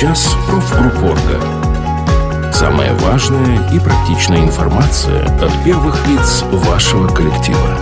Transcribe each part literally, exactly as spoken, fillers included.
Час профгруппорга. Самая важная и практичная информация от первых лиц вашего коллектива.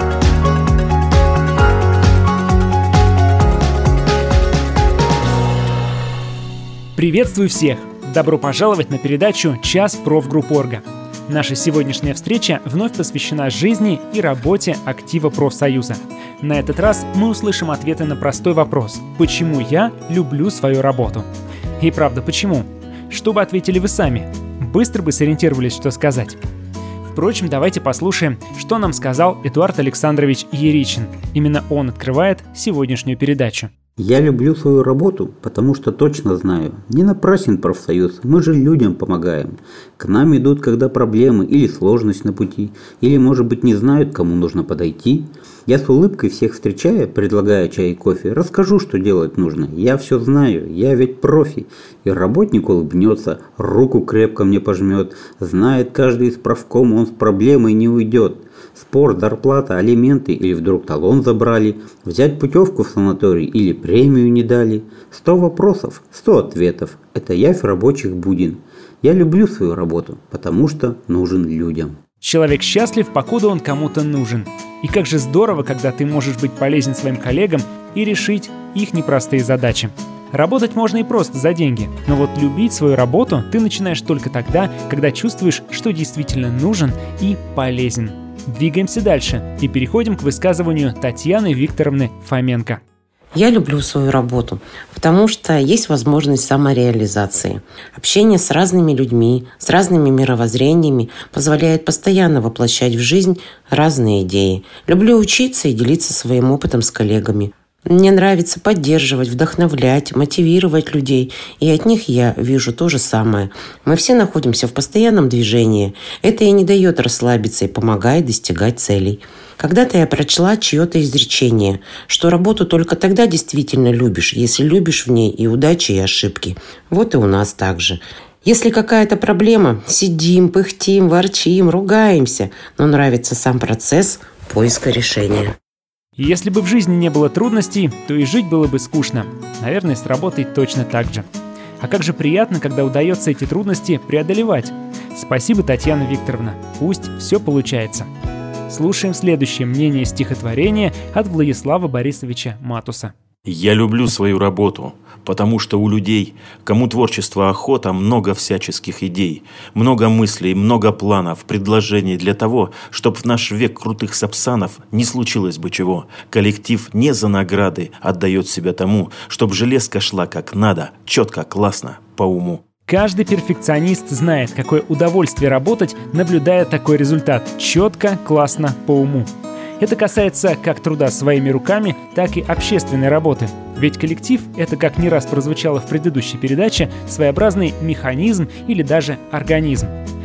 Приветствую всех! Добро пожаловать на передачу «Час профгруппорга». Наша сегодняшняя встреча вновь посвящена жизни и работе актива профсоюза. На этот раз мы услышим ответы на простой вопрос: почему я люблю свою работу? И правда, почему? Что бы ответили вы сами? Быстро бы сориентировались, что сказать. Впрочем, давайте послушаем, что нам сказал Эдуард Александрович Яричин. Именно он открывает сегодняшнюю передачу. Я люблю свою работу, потому что точно знаю, не напрасен профсоюз, мы же людям помогаем. К нам идут, когда проблемы или сложность на пути, или, может быть, не знают, кому нужно подойти. Я с улыбкой всех встречая, предлагая чай и кофе, расскажу, что делать нужно. Я все знаю, я ведь профи. И работник улыбнется, руку крепко мне пожмет. Знает каждый из профкома, он с проблемой не уйдет. Спор, зарплата, алименты или вдруг талон забрали, взять путевку в санаторий или премию не дали. Сто вопросов, сто ответов. Это явь рабочих будин. Я люблю свою работу, потому что нужен людям. Человек счастлив, покуда он кому-то нужен. И как же здорово, когда ты можешь быть полезен своим коллегам и решить их непростые задачи. Работать можно и просто за деньги, но вот любить свою работу ты начинаешь только тогда, когда чувствуешь, что действительно нужен и полезен. Двигаемся дальше и переходим к высказыванию Татьяны Викторовны Фоменко. Я люблю свою работу, потому что есть возможность самореализации. Общение с разными людьми, с разными мировоззрениями позволяет постоянно воплощать в жизнь разные идеи. Люблю учиться и делиться своим опытом с коллегами. Мне нравится поддерживать, вдохновлять, мотивировать людей, и от них я вижу то же самое. Мы все находимся в постоянном движении. Это и не дает расслабиться и помогает достигать целей. Когда-то я прочла чье-то изречение, что работу только тогда действительно любишь, если любишь в ней и удачи, и ошибки. Вот и у нас так же. Если какая-то проблема, сидим, пыхтим, ворчим, ругаемся, но нравится сам процесс поиска решения. И если бы в жизни не было трудностей, то и жить было бы скучно. Наверное, с работой точно так же. А как же приятно, когда удается эти трудности преодолевать. Спасибо, Татьяна Викторовна. Пусть все получается. Слушаем следующее мнение стихотворения от Владислава Борисовича Матуса. Я люблю свою работу, потому что у людей, кому творчество охота, много всяческих идей, много мыслей, много планов, предложений для того, чтобы в наш век крутых сапсанов не случилось бы чего. Коллектив не за награды отдает себя тому, чтобы железка шла как надо, четко, классно, по уму. Каждый перфекционист знает, какое удовольствие работать, наблюдая такой результат. Четко, классно, по уму. Это касается как труда своими руками, так и общественной работы. Ведь коллектив – это, как не раз прозвучало в предыдущей передаче, своеобразный механизм или даже организм.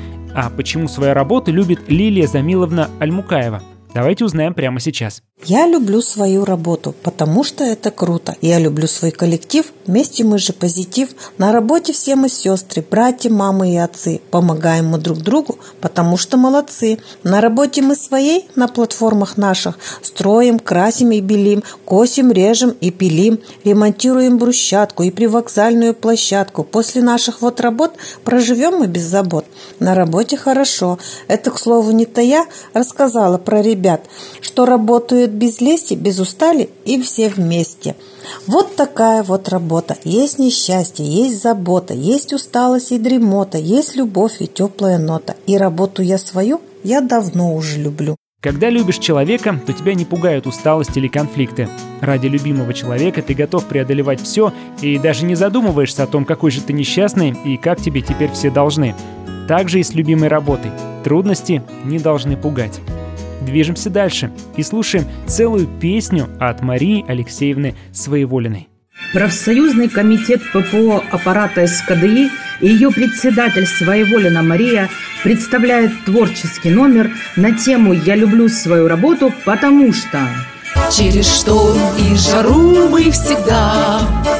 А почему свою работу любит Лилия Замиловна Альмукаева? Давайте узнаем прямо сейчас. Я люблю свою работу, потому что это круто. Я люблю свой коллектив, вместе мы же позитив. На работе все мы сестры, братья, мамы и отцы. Помогаем мы друг другу, потому что молодцы. На работе мы своей, на платформах наших, строим, красим и белим, косим, режем и пилим, ремонтируем брусчатку и привокзальную площадку. После наших вот работ проживем мы без забот. На работе хорошо. Это, к слову, не то я рассказала про ребят, что работают без лести, без устали и все вместе. Вот такая вот работа. Есть несчастье, есть забота, есть усталость и дремота, есть любовь и теплая нота. И работу я свою я давно уже люблю. Когда любишь человека, то тебя не пугают усталость или конфликты. Ради любимого человека ты готов преодолевать все и даже не задумываешься о том, какой же ты несчастный и как тебе теперь все должны. Так же и с любимой работой. Трудности не должны пугать. Движемся дальше и слушаем целую песню от Марии Алексеевны Своеволиной. Профсоюзный комитет ППО аппарата СКДИ и ее председатель Своеволина Мария представляет творческий номер на тему «Я люблю свою работу, потому что…» Через шторм и жару мы всегда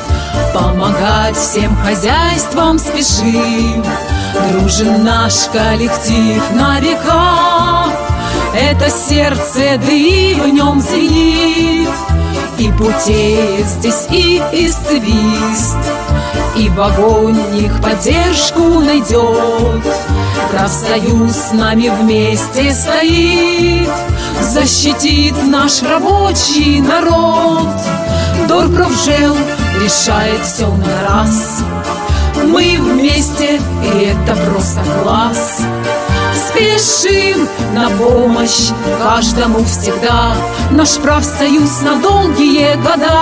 помогать всем хозяйствам спешим. Дружен наш коллектив на века, это сердце дым в нем звенит, и путеет здесь и, и свист, и в огонь их поддержку найдет. Профсоюз с нами вместе стоит, защитит наш рабочий народ. Дорпрофжел решает все на раз. Мы вместе, и это просто класс. Спешим на помощь каждому всегда. Наш профсоюз на долгие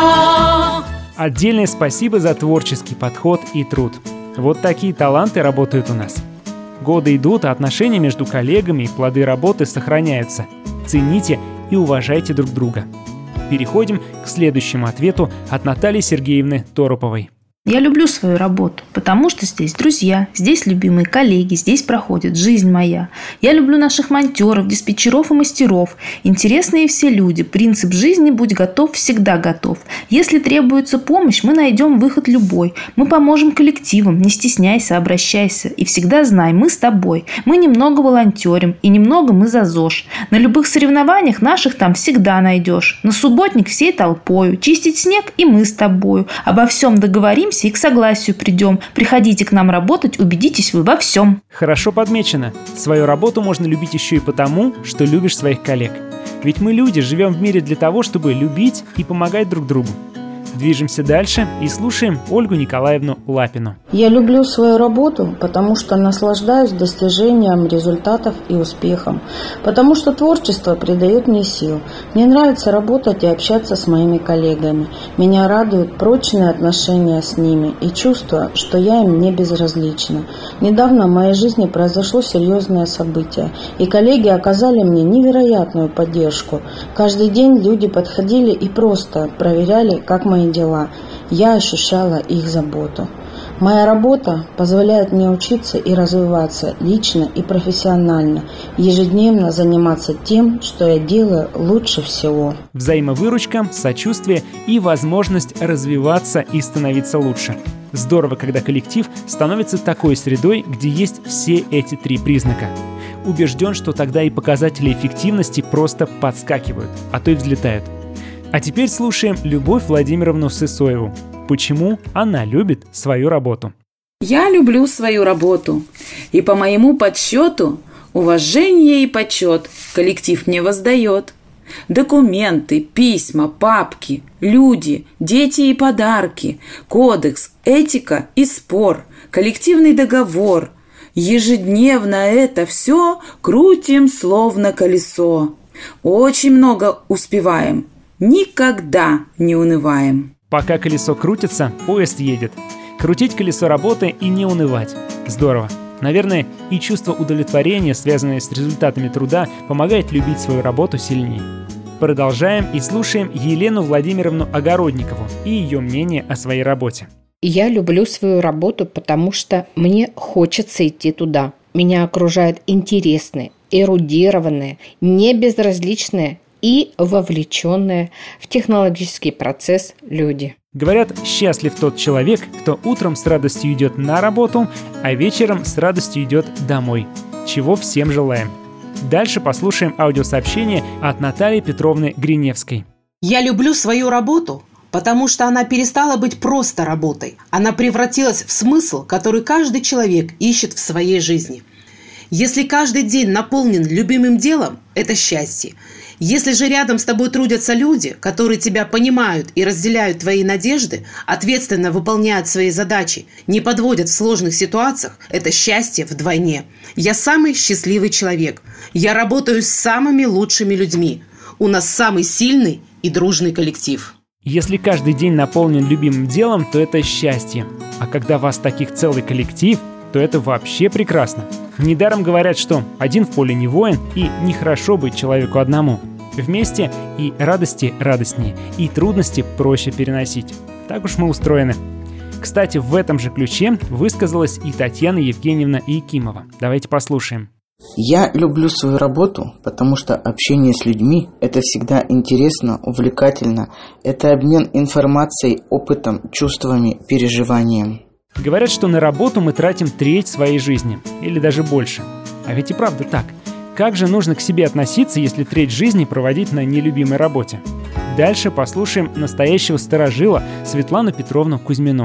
года. Отдельное спасибо за творческий подход и труд. Вот такие таланты работают у нас. Годы идут, а отношения между коллегами и плоды работы сохраняются. Цените и уважайте друг друга. Переходим к следующему ответу от Натальи Сергеевны Тороповой. Я люблю свою работу, потому что здесь друзья, здесь любимые коллеги, здесь проходит жизнь моя. Я люблю наших монтеров, диспетчеров и мастеров. Интересные все люди. Принцип жизни «будь готов, всегда готов». Если требуется помощь, мы найдем выход любой. Мы поможем коллективам. Не стесняйся, обращайся. И всегда знай, мы с тобой. Мы немного волонтерим, и немного мы за ЗОЖ. На любых соревнованиях наших там всегда найдешь. На субботник всей толпою. Чистить снег и мы с тобою. Обо всем договоримся и к согласию придем. Приходите к нам работать, убедитесь вы во всем. Хорошо подмечено. Свою работу можно любить еще и потому, что любишь своих коллег. Ведь мы люди, живем в мире для того, чтобы любить и помогать друг другу. Движемся дальше и слушаем Ольгу Николаевну Лапину. Я люблю свою работу, потому что наслаждаюсь достижением результатов и успехом, потому что творчество придает мне сил. Мне нравится работать и общаться с моими коллегами. Меня радуют прочные отношения с ними и чувство, что я им не безразлична. Недавно в моей жизни произошло серьезное событие, и коллеги оказали мне невероятную поддержку. Каждый день люди подходили и просто проверяли, как мои дела. Я ощущала их заботу. Моя работа позволяет мне учиться и развиваться лично и профессионально, ежедневно заниматься тем, что я делаю лучше всего. Взаимовыручка, сочувствие и возможность развиваться и становиться лучше. Здорово, когда коллектив становится такой средой, где есть все эти три признака. Убежден, что тогда и показатели эффективности просто подскакивают, а то и взлетают. А теперь слушаем Любовь Владимировну Сысоеву. Почему она любит свою работу? Я люблю свою работу. И по моему подсчету, уважение и почет коллектив мне воздает. Документы, письма, папки, люди, дети и подарки, кодекс, этика и спор, коллективный договор. Ежедневно это все крутим словно колесо. Очень много успеваем. Никогда не унываем. Пока колесо крутится, поезд едет. Крутить колесо работы и не унывать. Здорово. Наверное, и чувство удовлетворения, связанное с результатами труда, помогает любить свою работу сильнее. Продолжаем и слушаем Елену Владимировну Огородникову и ее мнение о своей работе. Я люблю свою работу, потому что мне хочется идти туда. Меня окружают интересные, эрудированные, небезразличные и вовлеченные в технологический процесс люди. Говорят, счастлив тот человек, кто утром с радостью идет на работу, а вечером с радостью идет домой. Чего всем желаем. Дальше послушаем аудиосообщение от Натальи Петровны Гриневской. Я люблю свою работу, потому что она перестала быть просто работой. Она превратилась в смысл, который каждый человек ищет в своей жизни. Если каждый день наполнен любимым делом, это счастье. Если же рядом с тобой трудятся люди, которые тебя понимают и разделяют твои надежды, ответственно выполняют свои задачи, не подводят в сложных ситуациях, это счастье вдвойне. Я самый счастливый человек. Я работаю с самыми лучшими людьми. У нас самый сильный и дружный коллектив. Если каждый день наполнен любимым делом, то это счастье. А когда вас таких целый коллектив, то это вообще прекрасно. Недаром говорят, что один в поле не воин, и нехорошо быть человеку одному. Вместе и радости радостнее, и трудности проще переносить. Так уж мы устроены. Кстати, в этом же ключе высказалась и Татьяна Евгеньевна Якимова. Давайте послушаем. Я люблю свою работу, потому что общение с людьми – это всегда интересно, увлекательно. Это обмен информацией, опытом, чувствами, переживанием. Говорят, что на работу мы тратим треть своей жизни, или даже больше. А ведь и правда так. Как же нужно к себе относиться, если треть жизни проводить на нелюбимой работе? Дальше послушаем настоящего старожила Светлану Петровну Кузьмину.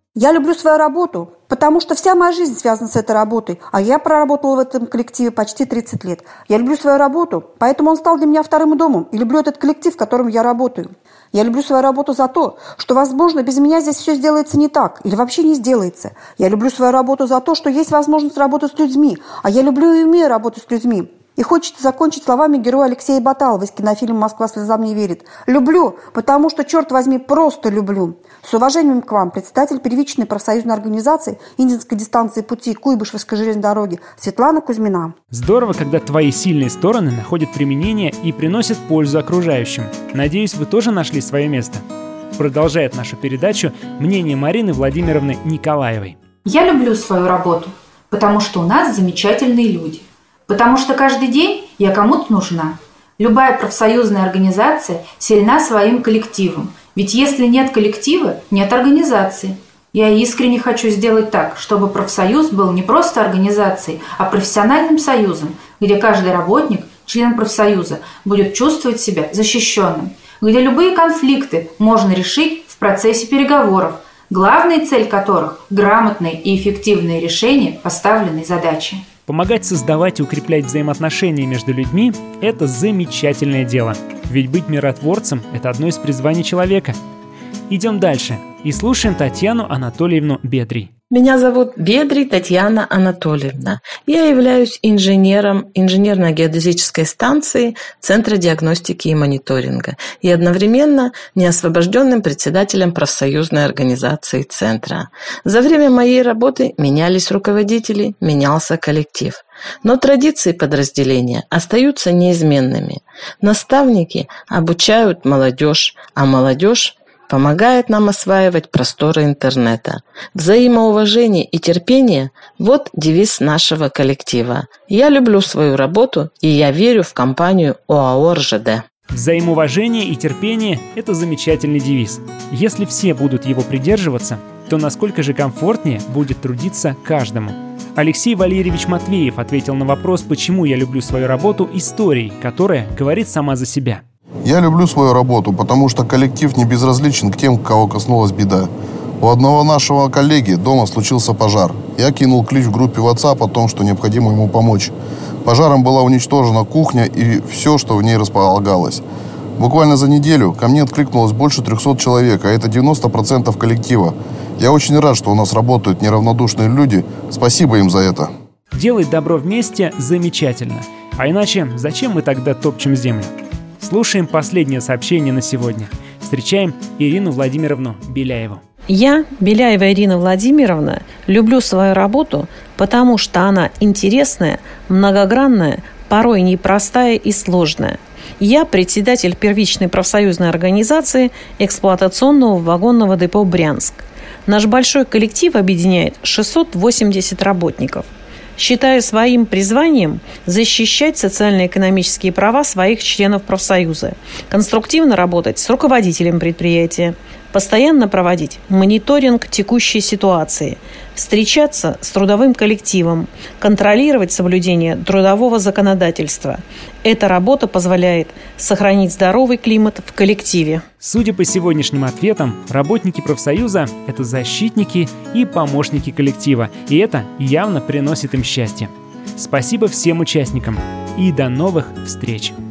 Я люблю свою работу, потому что вся моя жизнь связана с этой работой, а я проработала в этом коллективе почти тридцать лет. Я люблю свою работу, поэтому он стал для меня вторым домом, и люблю этот коллектив, в котором я работаю. Я люблю свою работу за то, что, возможно, без меня здесь все сделается не так или вообще не сделается. Я люблю свою работу за то, что есть возможность работать с людьми, а я люблю и умею работать с людьми. И хочется закончить словами героя Алексея Баталова из кинофильма «Москва слезам не верит». Люблю, потому что, черт возьми, просто люблю. С уважением к вам, председатель первичной профсоюзной организации Индинской дистанции пути Куйбышевской железной дороги Светлана Кузьмина. Здорово, когда твои сильные стороны находят применение и приносят пользу окружающим. Надеюсь, вы тоже нашли свое место. Продолжает нашу передачу мнение Марины Владимировны Николаевой. Я люблю свою работу, потому что у нас замечательные люди. Потому что каждый день я кому-то нужна. Любая профсоюзная организация сильна своим коллективом. Ведь если нет коллектива, нет организации. Я искренне хочу сделать так, чтобы профсоюз был не просто организацией, а профессиональным союзом, где каждый работник, член профсоюза, будет чувствовать себя защищенным, где любые конфликты можно решить в процессе переговоров, главная цель которых – грамотные и эффективные решения поставленной задачи. Помогать создавать и укреплять взаимоотношения между людьми – это замечательное дело. Ведь быть миротворцем – это одно из призваний человека. Идем дальше и слушаем Татьяну Анатольевну Бедрий. Меня зовут Бедрий Татьяна Анатольевна. Я являюсь инженером инженерно-геодезической станции Центра диагностики и мониторинга и одновременно неосвобожденным председателем профсоюзной организации Центра. За время моей работы менялись руководители, менялся коллектив. Но традиции подразделения остаются неизменными. Наставники обучают молодежь, а молодежь помогает нам осваивать просторы интернета. Взаимоуважение и терпение – вот девиз нашего коллектива. Я люблю свою работу, и я верю в компанию ОАО РЖД. Взаимоуважение и терпение – это замечательный девиз. Если все будут его придерживаться, то насколько же комфортнее будет трудиться каждому. Алексей Валерьевич Матвеев ответил на вопрос, почему я люблю свою работу, историей, которая говорит сама за себя. Я люблю свою работу, потому что коллектив не безразличен к тем, кого коснулась беда. У одного нашего коллеги дома случился пожар. Я кинул клич в группе WhatsApp о том, что необходимо ему помочь. Пожаром была уничтожена кухня и все, что в ней располагалось. Буквально за неделю ко мне откликнулось больше трехсот человек, а это девяносто процентов коллектива. Я очень рад, что у нас работают неравнодушные люди. Спасибо им за это. Делать добро вместе замечательно. А иначе зачем мы тогда топчем землю? Слушаем последнее сообщение на сегодня. Встречаем Ирину Владимировну Беляеву. Я, Беляева Ирина Владимировна, люблю свою работу, потому что она интересная, многогранная, порой непростая и сложная. Я председатель первичной профсоюзной организации эксплуатационного вагонного депо «Брянск». Наш большой коллектив объединяет шестьсот восемьдесят работников. Считаю своим призванием защищать социально-экономические права своих членов профсоюза, конструктивно работать с руководителем предприятия, постоянно проводить мониторинг текущей ситуации, встречаться с трудовым коллективом, контролировать соблюдение трудового законодательства. Эта работа позволяет сохранить здоровый климат в коллективе. Судя по сегодняшним ответам, работники профсоюза – это защитники и помощники коллектива, и это явно приносит им счастье. Спасибо всем участникам и до новых встреч!